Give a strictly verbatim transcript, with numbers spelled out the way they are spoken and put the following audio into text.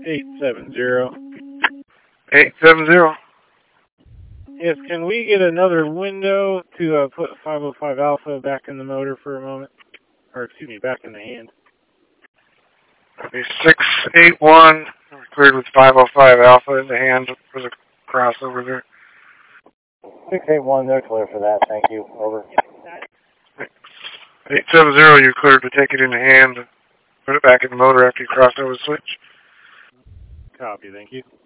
eight seven zero. eight seven zero. Yes, can we get another window to uh, put five oh five Alpha back in the motor for a moment? Or, excuse me, back in the hand. six eight one, cleared with five oh five Alpha in the hand for the crossover there. six eight one, they're clear for that, thank you. Over. eight seven zero, you're cleared to take it in the hand, put it back in the motor after you cross over the switch. Copy, thank you.